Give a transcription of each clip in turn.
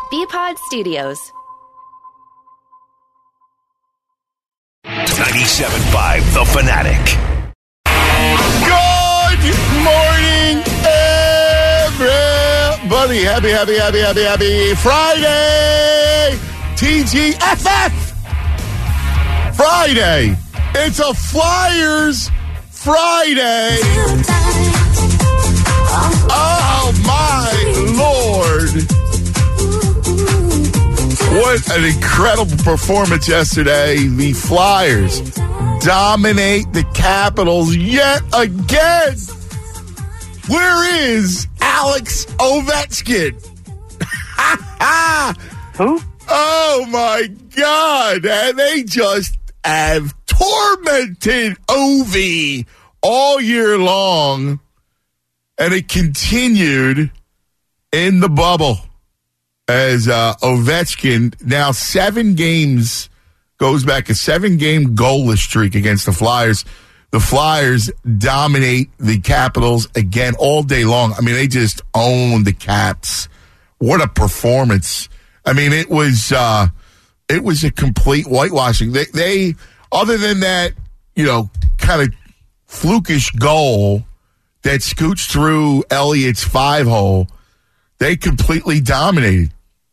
BPod Studios. 97.5 The Fanatic. Good morning, everybody. Happy Friday. TGFF. Friday. It's a Flyers Friday. Oh, my Lord. What an incredible performance yesterday. The Flyers dominate the Capitals yet again. Where is Alex Ovechkin? Who? Oh, my God. And they just have tormented Ovi all year long. And it continued in the bubble as Ovechkin, now 7 games, goes back a 7-game goalless streak against the Flyers. The Flyers dominate the Capitals again all day long. I mean, they just own the Caps. What a performance. I mean, it was a complete whitewashing. They other than that, kind of flukish goal that scooched through Elliott's 5-hole, they completely dominated.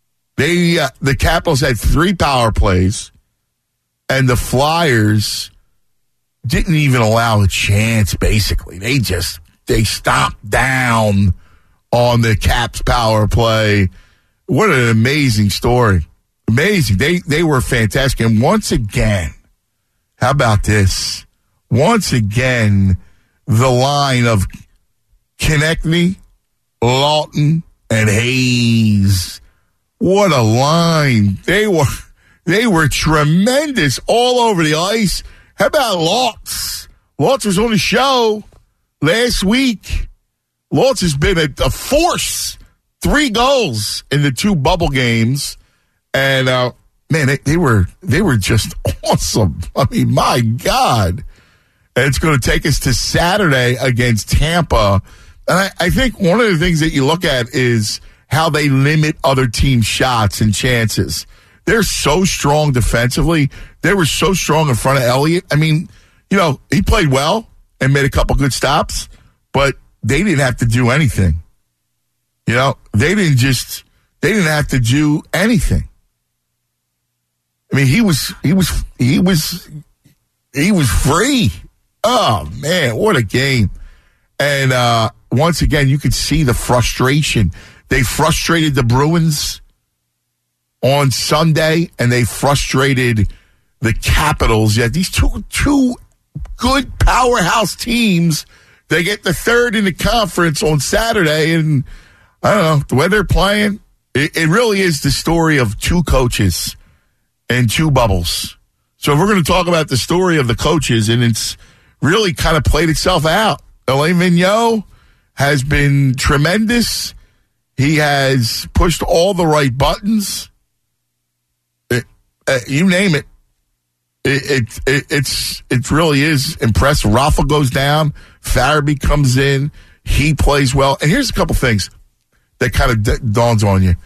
The Capitals had 3 power plays, and the Flyers didn't even allow a chance, basically. They stomped down on the Caps power play. What an amazing story. Amazing. They were fantastic. And once again, how about this? Once again, the line of Konechny, Lawton, and Hayes. What a line. They were tremendous all over the ice. How about Lawtz? Lawtz was on the show last week. Lawtz has been a force. 3 goals in the 2 bubble games. And, man, they were just awesome. I mean, my God. And it's going to take us to Saturday against Tampa. And I think one of the things that you look at is how they limit other teams' shots and chances. They're so strong defensively. They were so strong in front of Elliott. I mean, he played well and made a couple good stops, but they didn't have to do anything. They didn't have to do anything. I mean, he was free. Oh man, what a game. And once again, you could see the frustration. They frustrated the Bruins on Sunday, and they frustrated the Capitals. Yeah, these two good powerhouse teams, they get the 3rd in the conference on Saturday, and I don't know, the way they're playing, it really is the story of 2 coaches and 2 bubbles. So if we're going to talk about the story of the coaches, and it's really kind of played itself out. Alain Vigneault has been tremendous. He has pushed all the right buttons. You name it. It really is impressive. Rafa goes down. Farabee comes in. He plays well. And here's a couple things that kind of dawns on you.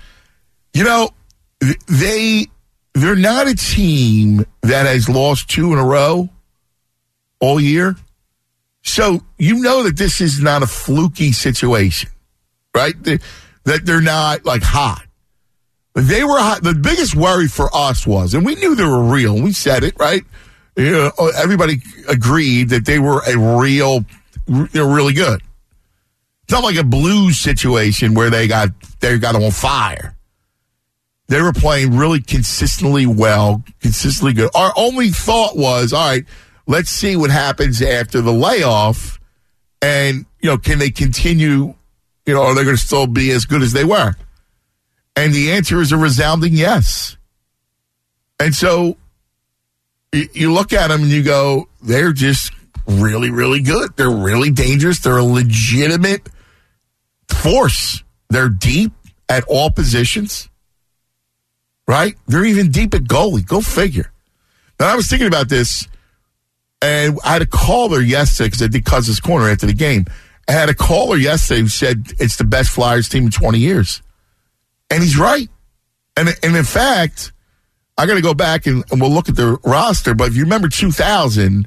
They're not a team that has lost 2 in a row all year. So that this is not a fluky situation, right? That they're not like hot. They were hot. The biggest worry for us was, and we knew they were real. We said it, right? Everybody agreed that they were really good. It's not like a Blues situation where they got on fire. They were playing really consistently well, consistently good. Our only thought was, all right, let's see what happens after the layoff, and can they continue? Are they going to still be as good as they were? And the answer is a resounding yes. And so you look at them and you go, they're just really, really good. They're really dangerous. They're a legitimate force. They're deep at all positions, right? They're even deep at goalie. Go figure. Now, I was thinking about this, and I had a caller yesterday because I did Cousins Corner after the game. I had a caller yesterday who said it's the best Flyers team in 20 years. And he's right. And in fact, I got to go back and we'll look at the roster. But if you remember 2000,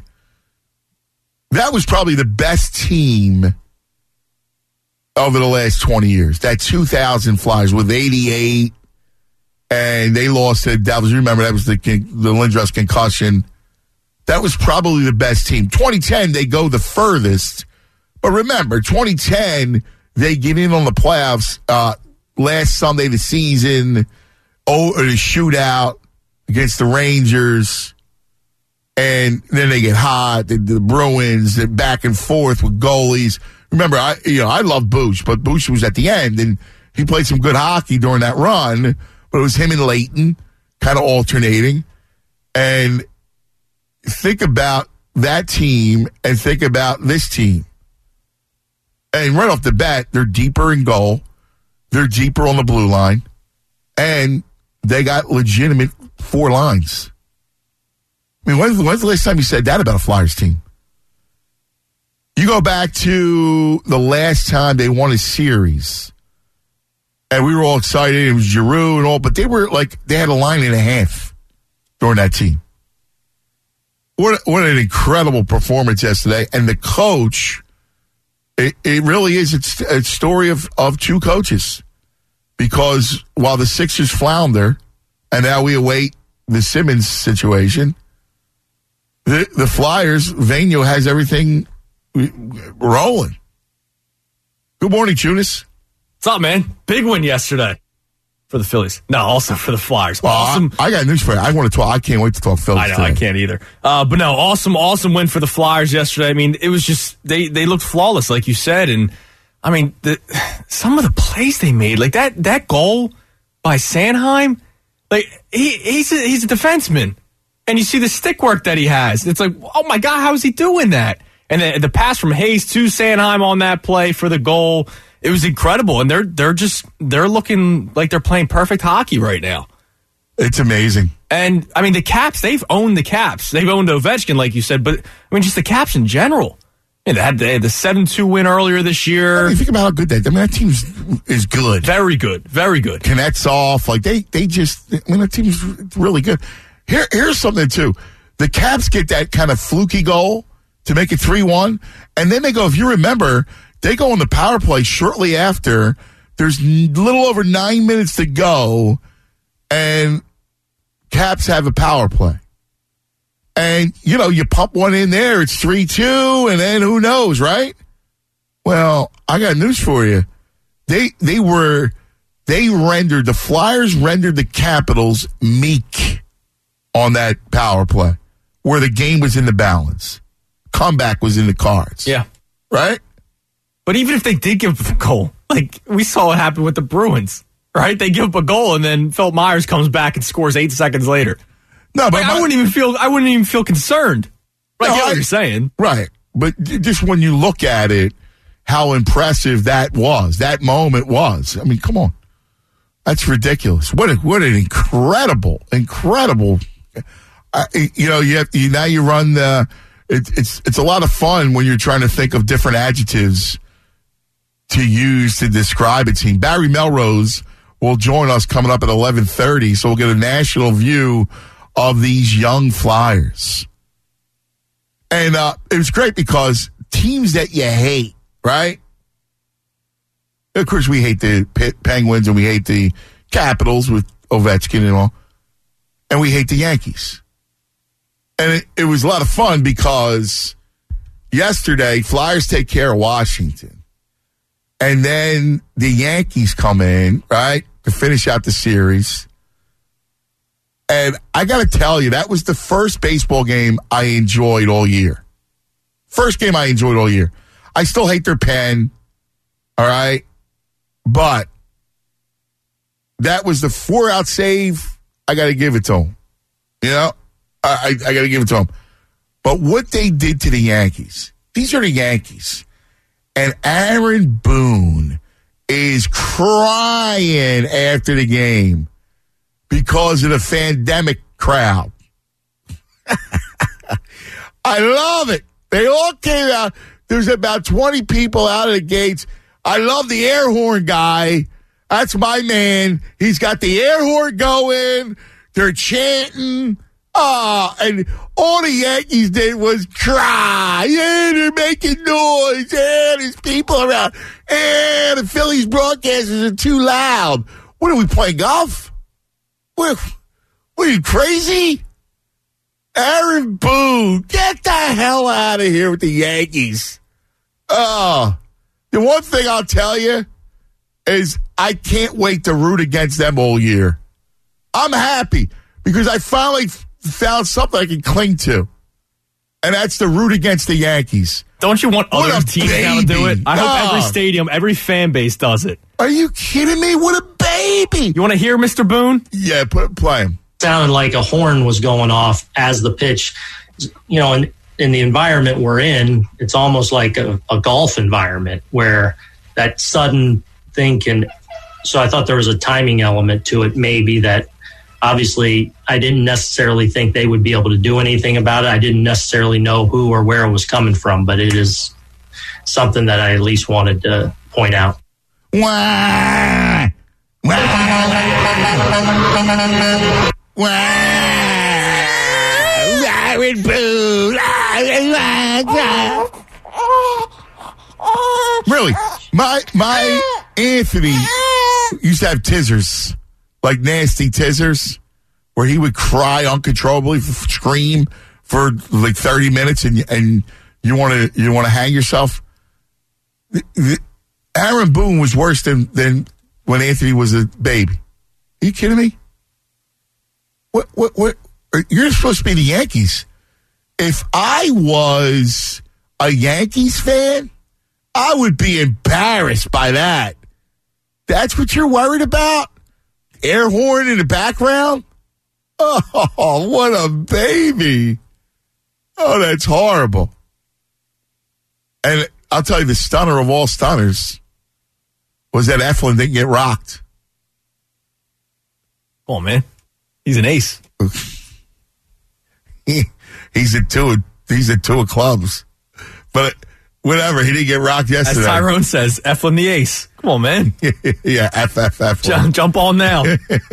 that was probably the best team over the last 20 years. That 2000 Flyers with 88, and they lost to the Devils. Remember, that was the Lindros concussion. That was probably the best team. 2010, they go the furthest. But remember, 2010, they get in on the playoffs last Sunday of the season, in a shootout against the Rangers, and then they get hot. The Bruins, they're back and forth with goalies. Remember, I love Bush, but Bush was at the end, and he played some good hockey during that run, but it was him and Leighton kind of alternating. And think about that team and think about this team. And right off the bat, they're deeper in goal. They're deeper on the blue line. And they got legitimate 4 lines. I mean, when's the last time you said that about a Flyers team? You go back to the last time they won a series. And we were all excited. It was Giroux and all. But they had a line and a half during that team. What an incredible performance yesterday. And the coach... It really is. It's a story of 2 coaches, because while the Sixers flounder, and now we await the Simmons situation, the Flyers, Vaino has everything rolling. Good morning, Tunis. What's up, man? Big win yesterday for the Phillies. No, also for the Flyers. Well, awesome. I got news for you. I want to talk. I can't wait to talk Phillies. I know, today. I can't either. But no, awesome win for the Flyers yesterday. I mean, it was just, they looked flawless, like you said. And, I mean, some of the plays they made, like that goal by Sanheim, like, he's a defenseman. And you see the stick work that he has. It's like, oh, my God, how is he doing that? And the pass from Hayes to Sanheim on that play for the goal, it was incredible, and they're looking like they're playing perfect hockey right now. It's amazing. And, I mean, the Caps, they've owned the Caps. They've owned Ovechkin, like you said, but, I mean, just the Caps in general. They had the 7-2 win earlier this year. I mean, think about how good that team is good. Very good. Very good. Kuznetsov, that team's really good. Here's something, too. The Caps get that kind of fluky goal to make it 3-1, and then they go, if you remember, they go on the power play shortly after. There's a little over 9 minutes to go, and Caps have a power play. And, you pump one in there, it's 3-2, and then who knows, right? Well, I got news for you. The Flyers rendered the Capitals meek on that power play, where the game was in the balance. Comeback was in the cards. Yeah. Right? But even if they did give up a goal, like we saw what happened with the Bruins, right? They give up a goal and then Philip Myers comes back and scores 8 seconds later. No, but I wouldn't even feel concerned. Right, I get what you're saying. Right. But just when you look at it, how impressive that moment was. I mean, come on. That's ridiculous. What an incredible. You run the. It's a lot of fun when you're trying to think of different adjectives to use to describe a team. Barry Melrose will join us coming up at 11:30, so we'll get a national view of these young Flyers. And it was great because teams that you hate, right? Of course, we hate the Penguins and we hate the Capitals with Ovechkin and all, and we hate the Yankees. And it was a lot of fun because yesterday, Flyers take care of Washington. And then the Yankees come in, right, to finish out the series. And I got to tell you, that was the first baseball game I enjoyed all year. First game I enjoyed all year. I still hate their pen, all right? But that was the 4-out save. I got to give it to them. I got to give it to them. But what they did to the Yankees, these are the Yankees. And Aaron Boone is crying after the game because of the pandemic crowd. I love it. They all came out. There's about 20 people out of the gates. I love the air horn guy. That's my man. He's got the air horn going. They're chanting. And all the Yankees did was cry. Yeah, they're making noise. Yeah, there's people around. Yeah, the Phillies broadcasters are too loud. What are we playing golf? What are you, crazy? Aaron Boone, get the hell out of here with the Yankees. The one thing I'll tell you is I can't wait to root against them all year. I'm happy because I finally found something I can cling to, and that's the root against the Yankees. Don't you want other teams now to do it? I hope every stadium, every fan base does it. Are you kidding me? What a baby. You want to hear Mr. Boone? Yeah, play him. Sounded like a horn was going off as the pitch, in the environment we're in, it's almost like a golf environment where that sudden thing can. So I thought there was a timing element to it, maybe that obviously I didn't necessarily think they would be able to do anything about it. I didn't necessarily know who or where it was coming from, but it is something that I at least wanted to point out. Wah! Wow! Aaron Boone! Really, my Anthony used to have tizzers, like nasty tizzers, where he would cry uncontrollably, scream for like 30 minutes, and you want to hang yourself. Aaron Boone was worse than when Anthony was a baby. Are you kidding me? What? You're supposed to be the Yankees. If I was a Yankees fan, I would be embarrassed by that. That's what you're worried about? Air horn in the background? Oh, what a baby. Oh, that's horrible. And I'll tell you, the stunner of all stunners was that Eflin didn't get rocked. Come on, man. He's an ace. He's at two of clubs. But whatever, he didn't get rocked yesterday. As Tyrone says, Eflin the ace. Come on, man. Yeah, F. Jump on now.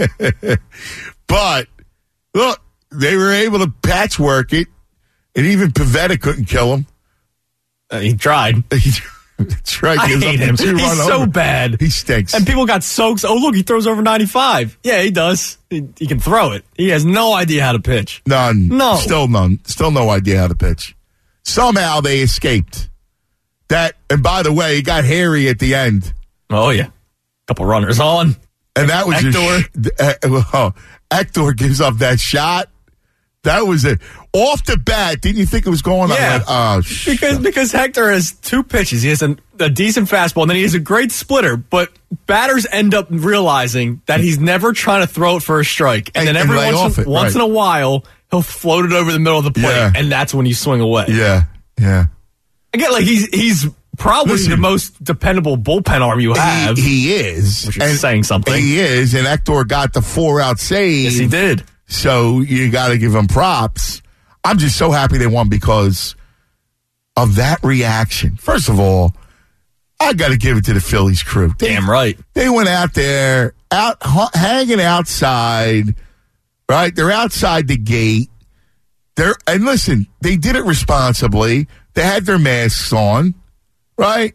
But, look, they were able to patchwork it, and even Pivetta couldn't kill him. He tried. That's right. I hate him. He's so bad. He stinks. And people got soaks. Oh, look, he throws over 95. Yeah, he does. He can throw it. He has no idea how to pitch. None. No. Still none. Still no idea how to pitch. Somehow they escaped. That, and by the way, it got hairy at the end. Oh, yeah. Couple runners on. And that was Hector gives up that shot. That was it. Off the bat, didn't you think it was going on? Yeah. Because Hector has two pitches. He has a decent fastball, and then he has a great splitter. But batters end up realizing that he's never trying to throw it for a strike. And then every once in a while, he'll float it over the middle of the plate, and that's when you swing away. Yeah. Again, like he's probably the most dependable bullpen arm you have. He is. Which is saying something. He is, and Hector got the 4-out save. Yes, he did. So you got to give him props. I'm just so happy they won because of that reaction. First of all, I got to give it to the Phillies crew. Damn right. They went out there, hanging outside, right? They're outside the gate. And listen, they did it responsibly. They had their masks on, right?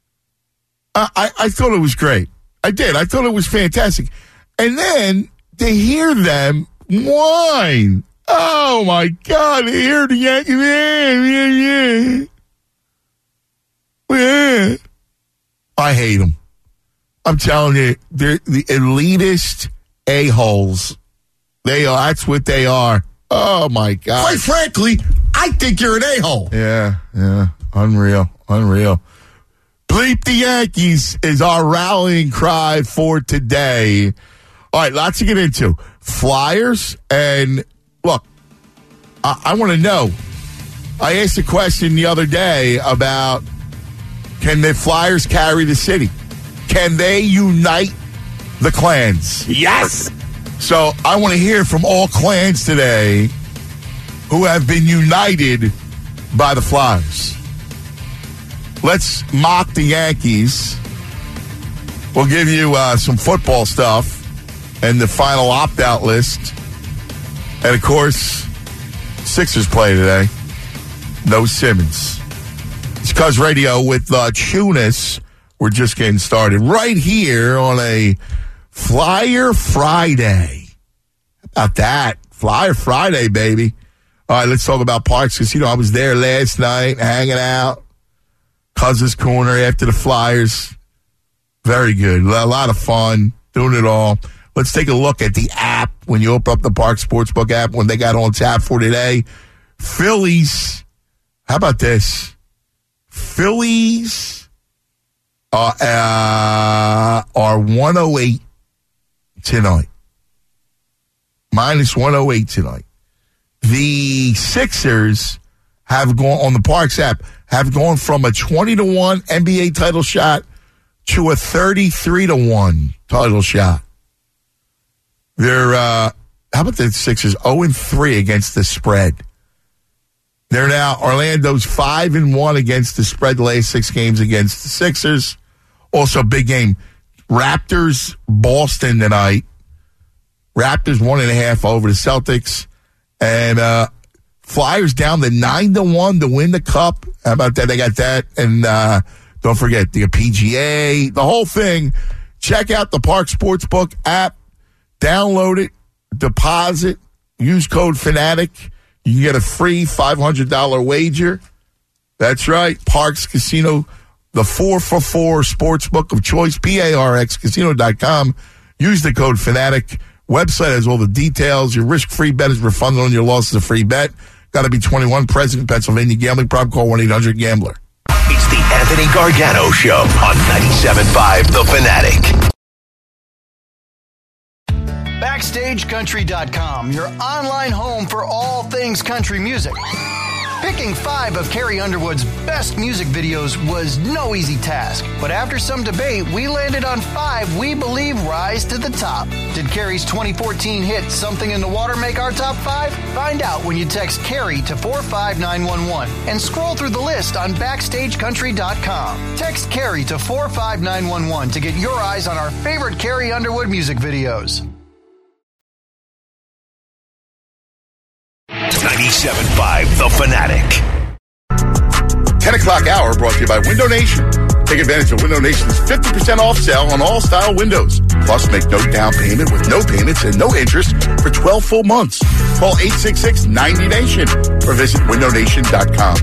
I thought it was great. I did. I thought it was fantastic. And then to hear them whine. Oh, my God. To hear the Yankees. Yeah. I hate them. I'm telling you, they're the elitist a-holes. They are. That's what they are. Oh, my God. Quite frankly, I think you're an a-hole. Yeah. Unreal. Bleep the Yankees is our rallying cry for today. All right, lots to get into. Flyers, and look, I want to know. I asked a question the other day about can the Flyers carry the city? Can they unite the clans? Yes. So I want to hear from all clans today who have been united by the Flyers. Let's mock the Yankees We'll give you some football stuff and the final opt-out list. And, of course, Sixers play today. No Simmons. It's Cuz Radio with Tunis. We're just getting started right here on a Flyer Friday. How about that? Flyer Friday, baby. All right, let's talk about Parks Casino. I was there last night hanging out. Cuz's Corner after the Flyers. Very good. A lot of fun doing it all. Let's take a look at the app when you open up the Park Sportsbook app when they got on tap for today. Phillies. How about this? Phillies are 108 tonight. Minus 108 tonight. The Sixers have gone on the Parks app, have gone from a 20-1 NBA title shot to a 33-1 title shot. They're, how about the Sixers? 0-3 against the spread. They're now, Orlando's 5-1 against the spread the last 6 games against the Sixers. Also, big game. Raptors, Boston tonight. Raptors 1.5 over the Celtics. And Flyers down to 9-1 to win the Cup. How about that? They got that. And don't forget the PGA, the whole thing. Check out the Park Sportsbook app. Download it. Deposit. Use code FANATIC. You can get a free $500 wager. That's right. Parks Casino, the 4for4 sportsbook of choice, PARXcasino.com. Use the code FANATIC. Website has all the details. Your risk-free bet is refunded on your loss. It's a free bet. Got to be 21, present in Pennsylvania. Gambling problem, call 1-800-GAMBLER. It's the Anthony Gargano Show on 97.5 The Fanatic. BackstageCountry.com, your online home for all things country music. Picking 5 of Carrie Underwood's best music videos was no easy task, but after some debate, we landed on 5 we believe rise to the top. Did Carrie's 2014 hit Something in the Water make our top 5? Find out when you text Carrie to 45911 and scroll through the list on BackstageCountry.com. Text Carrie to 45911 to get your eyes on our favorite Carrie Underwood music videos. 97.5 The Fanatic. 10 o'clock hour brought to you by Window Nation. Take advantage of Window Nation's 50% off sale on all style windows. Plus, make no down payment with no payments and no interest for 12 full months. Call 866-90-NATION or visit windownation.com.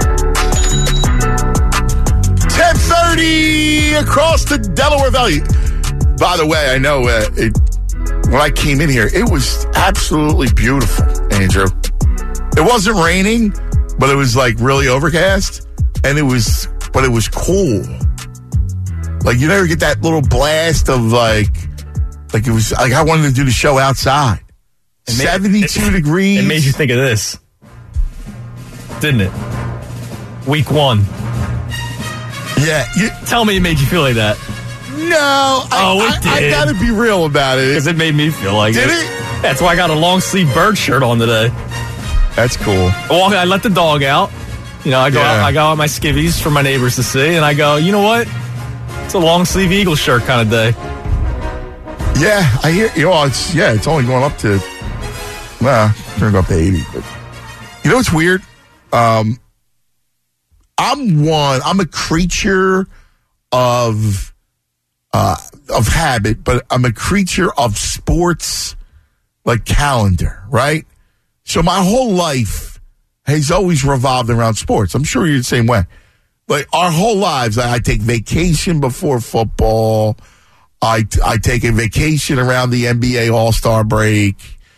10:30 across the Delaware Valley. By the way, I know when I came in here, it was absolutely beautiful, Andrew. It wasn't raining, but it was like really overcast, and it was cool. Like you never get that little blast of like it was like I wanted to do the show outside. 72 degrees. It made you think of this, didn't it? Week 1. Yeah. Tell me it made you feel like that. No. It did. I gotta be real about it. Because it made me feel like it. Did it? That's why I got a long sleeve bird shirt on today. That's cool. Well, I let the dog out. You know, I go out my skivvies for my neighbors to see, and I go, you know what? It's a long sleeve eagle shirt kind of day. Yeah, I hear. It's only going up to. Turned up to 80. But you know what's weird? I'm a creature of habit, but I'm a creature of sports like calendar, right? So my whole life has always revolved around sports. I'm sure you're the same way. Like our whole lives, I take vacation before football. I take a vacation around the NBA All-Star break.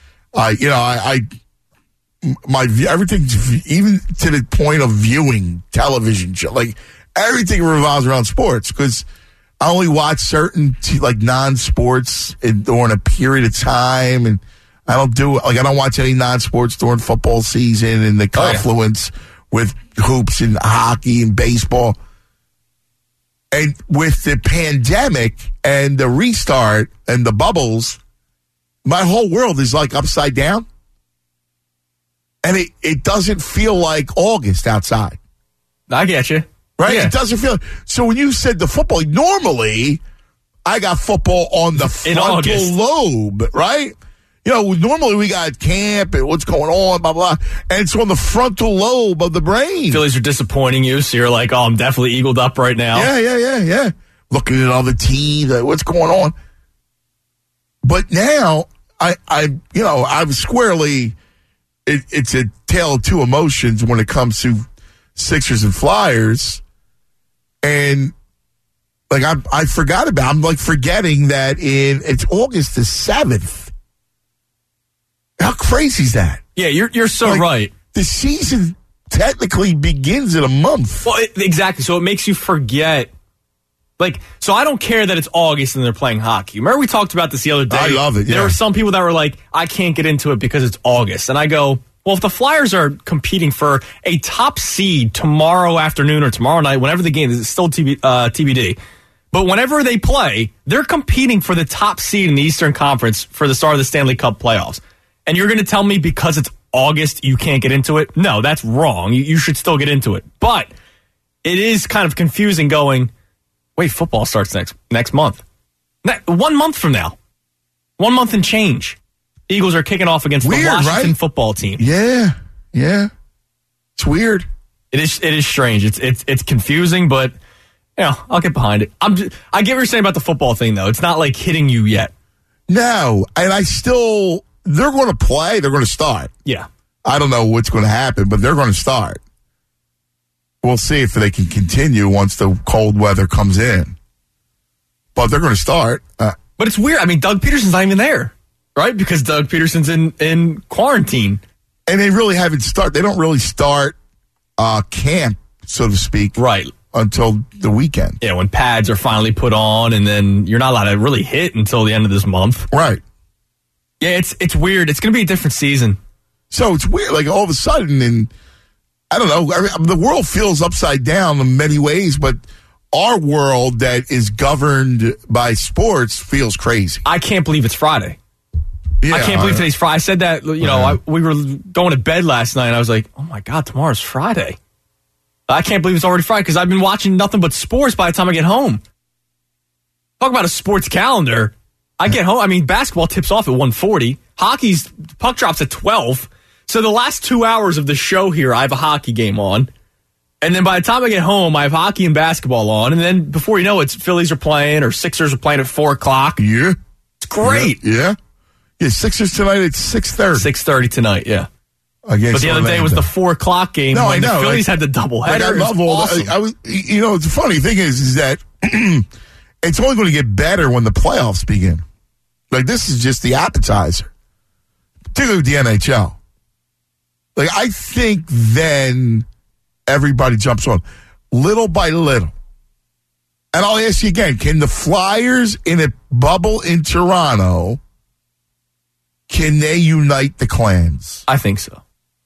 Everything's even to the point of viewing television show. Like everything revolves around sports because I only watch certain non-sports during a period of time, and I don't watch any non-sports during football season and the confluence with hoops and hockey and baseball. And with the pandemic and the restart and the bubbles, my whole world is like upside down. And it doesn't feel like August outside. I get you. Right? Yeah. It doesn't feel. So when you said the football, normally I got football on the frontal lobe, right? You know, normally we got camp and what's going on, blah, blah, and it's on the frontal lobe of the brain. Phillies are disappointing you, so you're like, oh, I'm definitely eagled up right now. Yeah. Looking at all the teams, like, what's going on? But now, I'm squarely, it's a tale of two emotions when it comes to Sixers and Flyers. And, like, I forgot I'm, like, forgetting that it's August the 7th. How crazy is that? Yeah, you're so right. The season technically begins in a month. Well, exactly. So it makes you forget. Like, so I don't care that it's August and they're playing hockey. Remember we talked about this the other day? I love it, yeah. There were some people that were like, I can't get into it because it's August. And I go, well, if the Flyers are competing for a top seed tomorrow afternoon or tomorrow night, whenever the game is, it's still TBD. But whenever they play, they're competing for the top seed in the Eastern Conference for the start of the Stanley Cup playoffs. And you're going to tell me because it's August you can't get into it? No, that's wrong. You should still get into it. But it is kind of confusing going, wait, football starts next month. 1 month from now. 1 month and change. Eagles are kicking off against the Washington football team. Yeah. It's weird. It is strange. It's confusing, but I'll get behind it. I get what you're saying about the football thing, though. It's not like hitting you yet. No, and they're going to play. They're going to start. Yeah. I don't know what's going to happen, but they're going to start. We'll see if they can continue once the cold weather comes in. But they're going to start. But it's weird. I mean, Doug Peterson's not even there, right? Because Doug Peterson's in quarantine. And they really haven't started. They don't really start camp, so to speak. Right. Until the weekend. Yeah, when pads are finally put on, and then you're not allowed to really hit until the end of this month. Right. Yeah, it's weird. It's going to be a different season. So it's weird. Like, all of a sudden, and I don't know, the world feels upside down in many ways, but our world that is governed by sports feels crazy. I can't believe it's Friday. Yeah, I can't believe today's Friday. I said that, we were going to bed last night, and I was like, oh, my God, tomorrow's Friday. I can't believe it's already Friday because I've been watching nothing but sports by the time I get home. Talk about a sports calendar. I get home. I mean, basketball tips off at 1:40. Hockey's puck drops at 12. So the last 2 hours of the show here, I have a hockey game on. And then by the time I get home, I have hockey and basketball on. And then before you know it, Phillies are playing or Sixers are playing at 4 o'clock. Yeah. It's great. Yeah, Sixers tonight at 6:30. 6:30 tonight, yeah. But the other day was the 4 o'clock game when the Phillies had the doubleheader. I love all that. The funny thing is that it's only going to get better when the playoffs begin. Like, this is just the appetizer, particularly with the NHL. Like, I think then everybody jumps on little by little. And I'll ask you again, can the Flyers in a bubble in Toronto, can they unite the clans? I think so.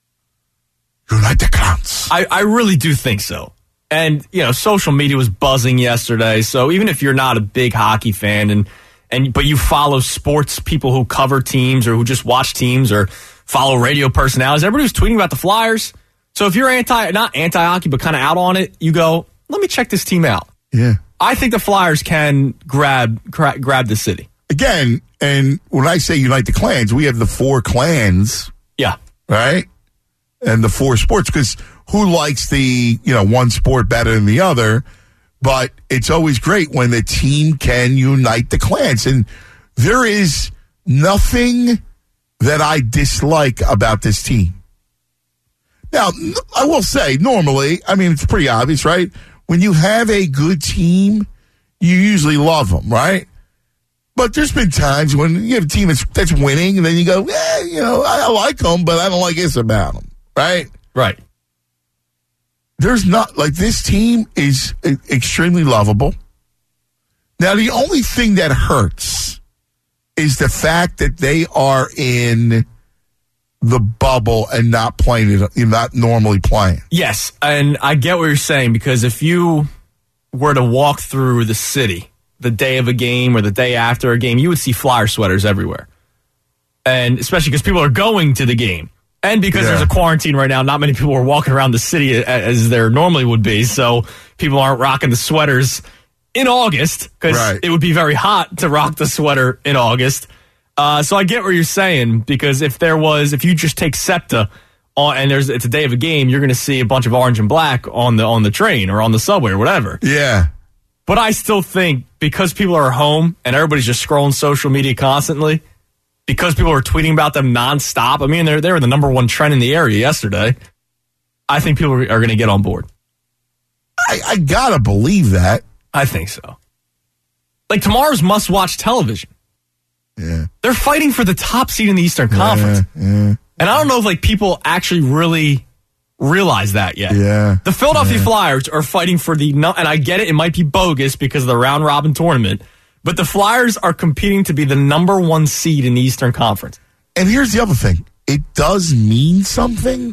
Unite the clans. I really do think so. And, social media was buzzing yesterday. So even if you're not a big hockey fan but you follow sports people who cover teams or who just watch teams or follow radio personalities, everybody was tweeting about the Flyers. So if you're not anti-hockey, but kind of out on it, you go, let me check this team out. Yeah. I think the Flyers can grab the city. Again, and when I say unite the clans, we have the 4 clans. Yeah. Right? And the 4 sports, because who likes the, one sport better than the other? But it's always great when the team can unite the clans. And there is nothing that I dislike about this team. Now, I will say, normally, it's pretty obvious, right? When you have a good team, you usually love them, right? But there's been times when you have a team that's winning, and then you go, I like them, but I don't like this about them, right? Right. There's not, like, this team is extremely lovable. Now, the only thing that hurts is the fact that they are in the bubble and not normally playing. Yes, and I get what you're saying, because if you were to walk through the city the day of a game or the day after a game, you would see Flyer sweaters everywhere. And especially because people are going to the game. And because there's a quarantine right now, not many people are walking around the city as there normally would be. So people aren't rocking the sweaters in August, because it would be very hot to rock the sweater in August. So I get what you're saying, because if you just take SEPTA and it's a day of a game, you're going to see a bunch of orange and black on the train or on the subway or whatever. Yeah. But I still think because people are home and everybody's just scrolling social media constantly, because people are tweeting about them nonstop. I mean, they were the number one trend in the area yesterday. I think people are going to get on board. I gotta believe that. I think so. Like tomorrow's must-watch television. Yeah. They're fighting for the top seed in the Eastern Conference. Yeah. And I don't know if people actually really realize that yet. Yeah. The Philadelphia Flyers are fighting for and I get it might be bogus because of the round-robin tournament, but the Flyers are competing to be the number one seed in the Eastern Conference. And here's the other thing. It does mean something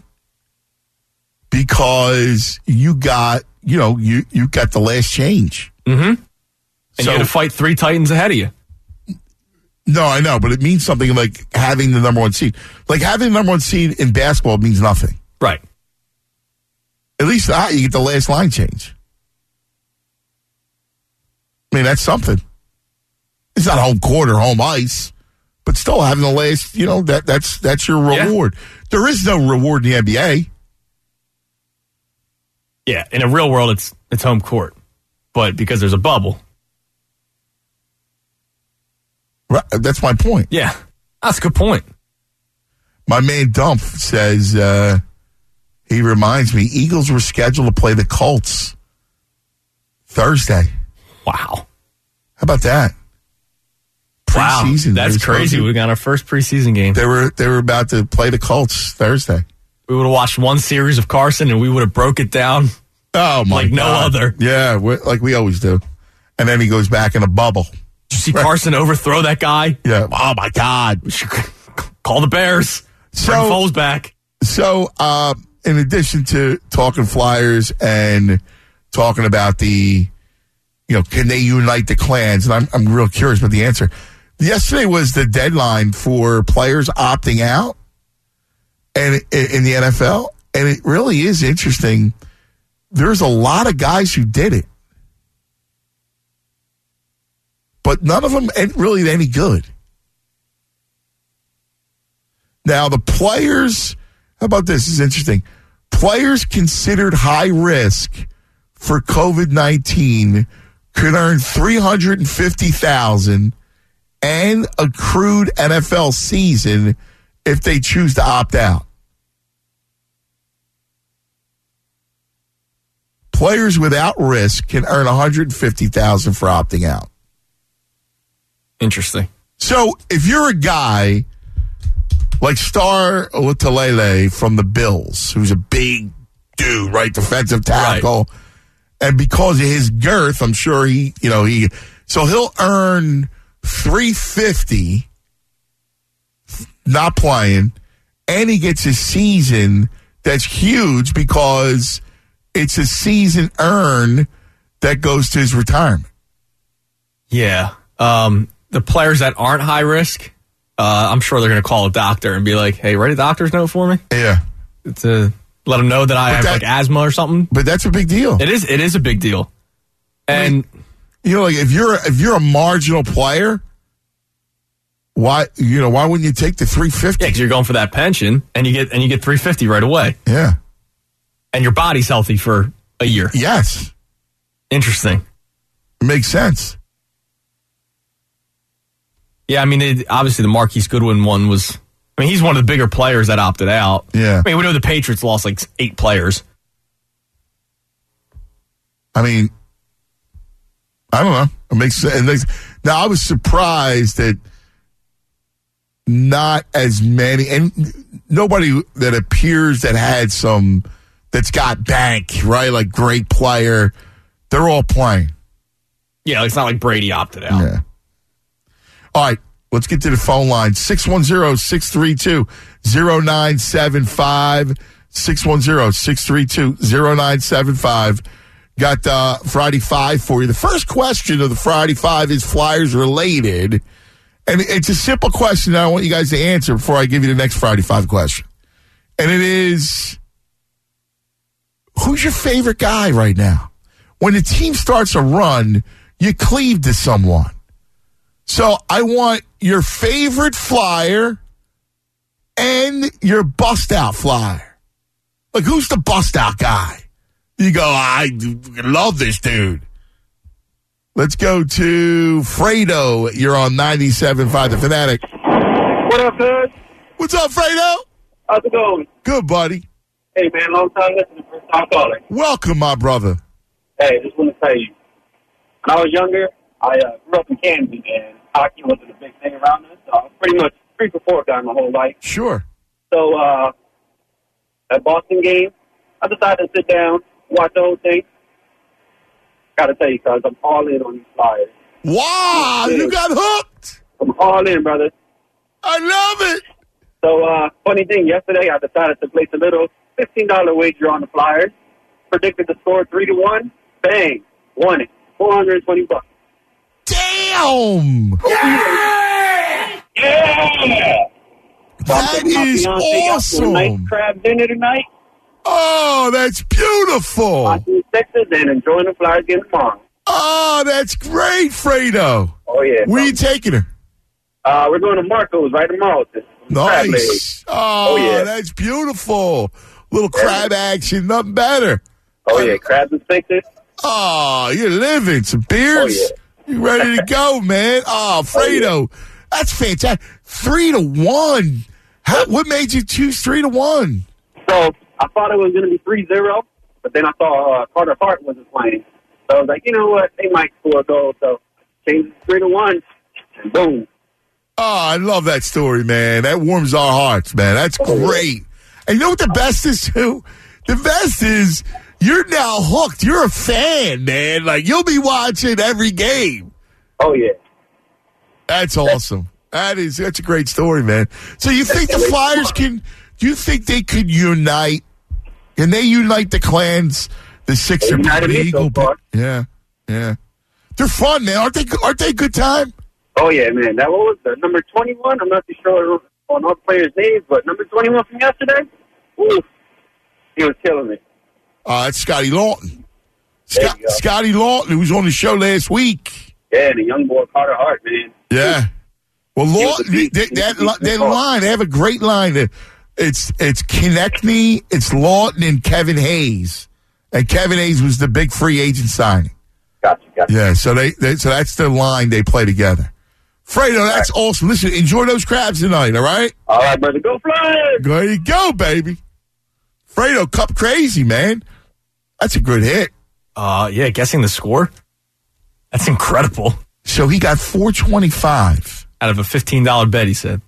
because you got the last change. Mm-hmm. And you had to fight 3 Titans ahead of you. No, I know, but it means something like having the number one seed. Like having the number one seed in basketball means nothing. Right. At least you get the last line change. I mean, that's something. It's not home court or home ice, but still having the last, that's your reward. Yeah. There is no reward in the NBA. Yeah, in a real world, it's home court. But because there's a bubble. Right, that's my point. Yeah, that's a good point. My man Dump says, he reminds me, Eagles were scheduled to play the Colts Thursday. Wow. How about that? Preseason. Wow, that's crazy. We got our first preseason game. They were about to play the Colts Thursday. We would have watched one series of Carson, and we would have broke it down. Oh, my God. Like no other. Yeah, like we always do. And then he goes back in a bubble. Did you see Carson overthrow that guy? Yeah. Oh, my God. We should call the Bears. Bring Foles back. So, in addition to talking Flyers and talking about can they unite the clans? And I'm real curious about the answer. Yesterday was the deadline for players opting out and in the NFL. And it really is interesting. There's a lot of guys who did it. But none of them ain't really any good. Now, the players, how about this? This is interesting. Players considered high risk for COVID-19 could earn $350,000 and accrued NFL season if they choose to opt out. Players without risk can earn $150,000 for opting out. Interesting. So if you're a guy like Star Lotulelei from the Bills, who's a big dude, right, defensive tackle, right. And because of his girth, I'm sure so he'll earn $350 not playing, and he gets a season that's huge because it's a season earn that goes to his retirement. Yeah. The players that aren't high risk, I'm sure they're going to call a doctor and be like, hey, write a doctor's note for me. Yeah. To let them know that I have asthma or something. But that's a big deal. It is a big deal. And like if you're a marginal player, why wouldn't you take the $350? Yeah, because you're going for that pension and you get $350 right away. Yeah. And your body's healthy for a year. Yes. Interesting. It makes sense. Yeah, I mean, obviously the Marquise Goodwin one was... I mean, he's one of the bigger players that opted out. Yeah. I mean, we know the Patriots lost like 8 players. I mean, I don't know. It makes sense. Now, I was surprised that not as many... And nobody that appears that had some... That's got bank, right? Like great player. They're all playing. Yeah, it's not like Brady opted out. Yeah. All right, let's get to the phone line. 610-632-0975. 610-632-0975. Got Friday Five for you. The first question of the Friday Five is Flyers related. And it's a simple question that I want you guys to answer before I give you the next Friday Five question. And it is, who's your favorite guy right now? When the team starts a run, you cleave to someone. So I want your favorite flyer and your bust-out flyer. Like, who's the bust-out guy? You go, I love this dude. Let's go to Fredo. You're on 97.5 The Fanatic. What up, cuz? What's up, Fredo? How's it going? Good, buddy. Hey, man, long time listening, first time calling. Welcome, my brother. Hey, just want to tell you, when I was younger, I grew up in Kansas, and hockey wasn't a big thing around us, so I was pretty much 3-for-4 guy my whole life. Sure. So, that Boston game, I decided to sit down, watch the whole thing. Gotta tell you, cuz, I'm all in on these Flyers. Wow, you got hooked. I'm all in, brother. I love it. So, funny thing, yesterday I decided to place a little $15 wager on the Flyers. Predicted the score 3-1. Bang. Won it. $420. Damn. Yeah! That is awesome. Nice crab dinner tonight. Oh, that's beautiful. Watching the Sixers and enjoying the Flyers game tomorrow. Oh, that's great, Fredo. Oh, yeah. Where you taking her? We're going to Marco's right tomorrow. Nice. Oh, yeah. That's beautiful. Little crab action, nothing better. Oh, yeah. Crabs and Sixers. Oh, you're living. Some beers? Oh, yeah. You ready to go, man? Oh, Fredo. That's fantastic. 3-1. What made you choose 3-1? So, I thought it was going to be 3-0, but then I saw Carter Hart wasn't playing. So I was like, you know what? They might score a goal. So, changed it 3-1, and boom. Oh, I love that story, man. That warms our hearts, man. That's great. And you know what the best is, too? The best is you're now hooked. You're a fan, man. Like, you'll be watching every game. Oh, yeah. That's awesome. That's a great story, man. So you think the Flyers do you think they could unite? Can they unite the clans, the Sixer, United the me Eagle? so far. Yeah. They're fun, man. Aren't they a good time? Oh, yeah, man. That was the number 21. I'm not too sure on all players' names, but number 21 from yesterday, oof, he was killing me. That's Scotty Lawton. There you go. Scotty Lawton, who was on the show last week. Yeah, and the young boy Carter Hart, man. Yeah. Well, was Lawton, that line, they have a great line. It's Konechny, it's Lawton, and Kevin Hayes. And Kevin Hayes was the big free agent signing. Gotcha. Yeah, so so that's the line they play together. Fredo, that's awesome. Listen, enjoy those crabs tonight, all right? All right, brother. Go Flyers! There you go, baby. Fredo, Cup Crazy, man. That's a good hit. Yeah, guessing the score? That's incredible. So he got $425. Out of a $15 bet, he said.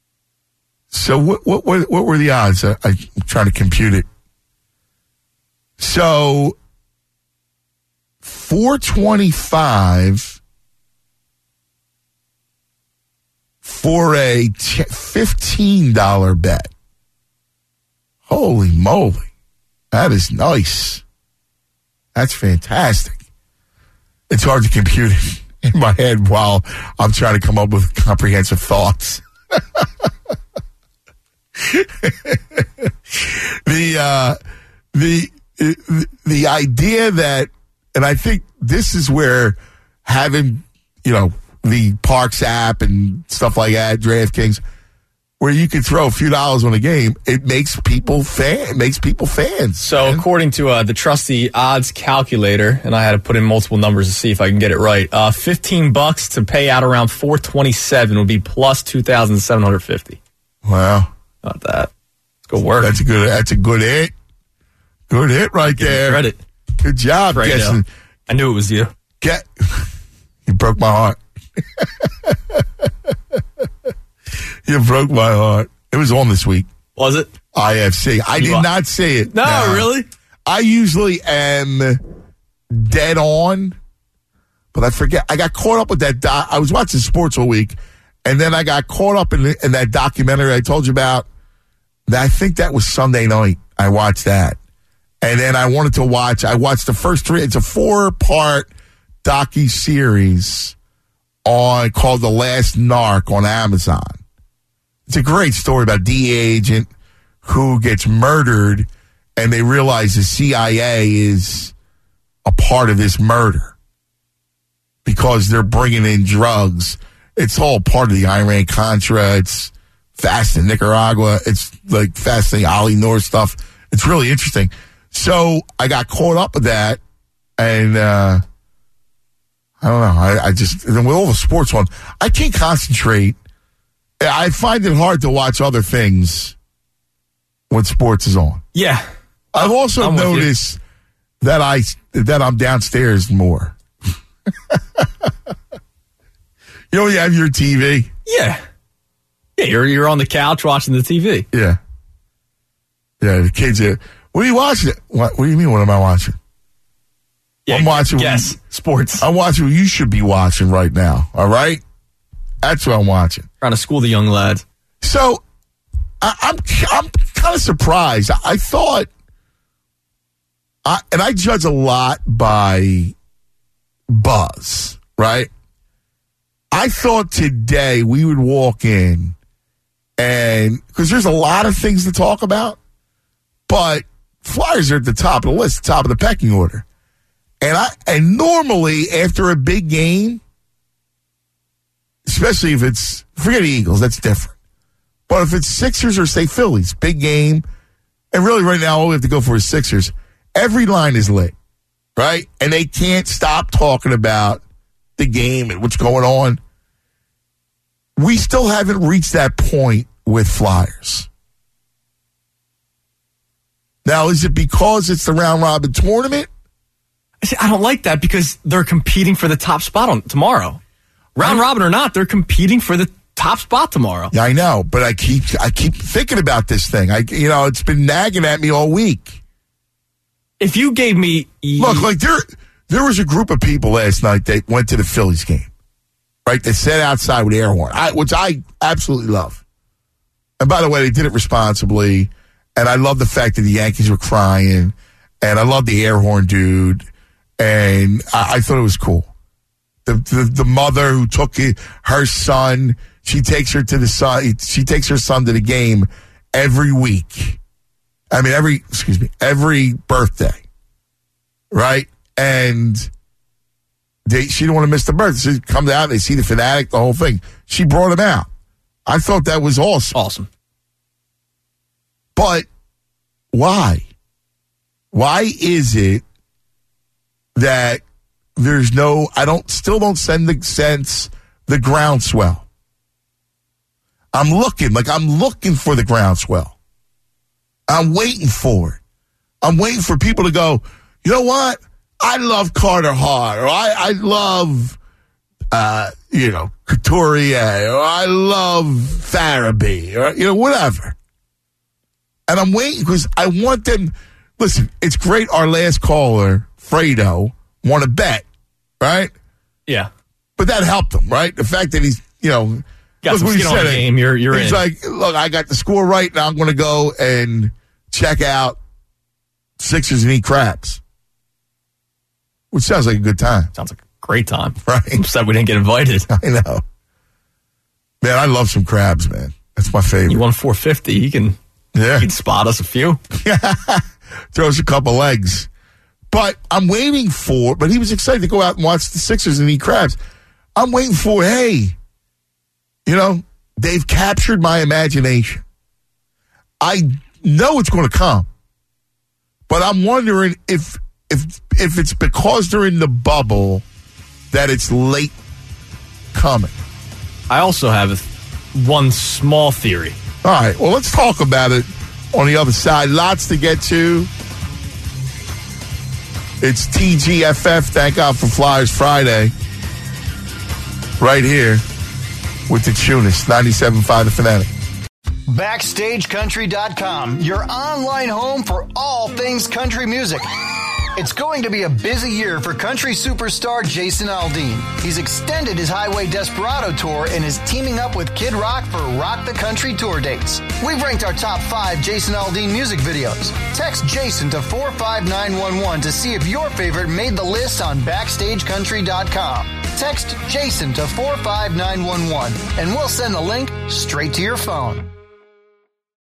So what were the odds? I'm trying to compute it. So $425 for a $15 bet. Holy moly. That is nice. That's fantastic. It's hard to compute it in my head while I'm trying to come up with comprehensive thoughts. The idea that, and I think this is where having, the Parks app and stuff like that, DraftKings, where you can throw a few dollars on a game, it makes people fans. So according to the trusty odds calculator, and I had to put in multiple numbers to see if I can get it right, $15 to pay out around $427 would be plus $2,750. Wow. Not that. Let's go work. That's a good hit. Good hit right there. Credit. Good job, guessing. I knew it was you. You broke my heart. You broke my heart. It was on this week. Was it? IFC. I did not see it. No, really? I usually am dead on, but I forget. I got caught up with that. I was watching sports all week, and then I got caught up in that documentary I told you about. I think that was Sunday night. I watched that. And then I watched the first 3. It's a 4-part docu-series called The Last Narc on Amazon. It's a great story about a DEA agent who gets murdered, and they realize the CIA is a part of this murder. because they're bringing in drugs. It's all part of the Iran-Contra. It's fast in Nicaragua. It's like fast in the Ali Noor stuff. It's really interesting. So I got caught up with that, and I don't know. I just, with all the sports on, I can't concentrate. I find it hard to watch other things when sports is on. Yeah. I've also noticed that I'm downstairs more. You know, you have your TV. Yeah. Yeah, you're on the couch watching the TV. Yeah. Yeah, the kids are. What are you watching? What do you mean, what am I watching? Yeah, I'm watching. Yes, sports. I'm watching what you should be watching right now, all right? That's what I'm watching. Trying to school the young lads. So, I'm kind of surprised. I thought, and I judge a lot by buzz, right? I thought today we would walk in, and because there's a lot of things to talk about, but Flyers are at the top of the list, top of the pecking order. And normally after a big game, especially if it's, forget the Eagles, that's different. But if it's Sixers or say Phillies, big game, and really right now all we have to go for is Sixers, every line is lit, right? And they can't stop talking about the game and what's going on. We still haven't reached that point with Flyers. Now, is it because it's the round-robin tournament? See, I don't like that because they're competing for the top spot on tomorrow. Round-robin or not, they're competing for the top spot tomorrow. Yeah, I know, but I keep thinking about this thing. It's been nagging at me all week. If you gave me... Look, like there was a group of people last night that went to the Phillies game, right? They sat outside with air horn, which I absolutely love. And by the way, they did it responsibly. And I love the fact that the Yankees were crying. And I love the air horn dude. And I thought it was cool. The mother who took her son, she takes her son to the game every week. I mean, every birthday. Right? And she didn't want to miss the birthday. She comes out, they see the Fanatic, the whole thing. She brought him out. I thought that was awesome. Awesome. But why? Why is it that there's still don't sense the groundswell? I'm looking for the groundswell. I'm waiting for it. I'm waiting for people to go, you know what? I love Carter Hart, or I love, Couturier, or I love Farabee, or, whatever. And I'm waiting because I want them. Listen, it's great. Our last caller, Fredo, won a bet, right? Yeah. But that helped him, right? The fact that he's, got some skin on the game. You're he's in. Like, look, I got the score right. Now I'm going to go and check out Sixers and eat crabs. Which sounds like a good time. Sounds like a great time. Right. I'm sad we didn't get invited. I know. Man, I love some crabs, man. That's my favorite. You won $450. You can spot us a few. Throw us a couple eggs. But I'm waiting but he was excited to go out and watch the Sixers and eat crabs. I'm waiting for, hey, they've captured my imagination. I know it's going to come. But I'm wondering if it's because they're in the bubble that it's late coming. I also have one small theory. All right, well, let's talk about it on the other side. Lots to get to. It's TGFF, Thank God for Flyers Friday. Right here with the Tunis, 97.5 The Fanatic. BackstageCountry.com, your online home for all things country music. It's going to be a busy year for country superstar Jason Aldean. He's extended his Highway Desperado tour and is teaming up with Kid Rock for Rock the Country tour dates. We've ranked our top 5 Jason Aldean music videos. Text Jason to 45911 to see if your favorite made the list on BackstageCountry.com. Text Jason to 45911 and we'll send the link straight to your phone.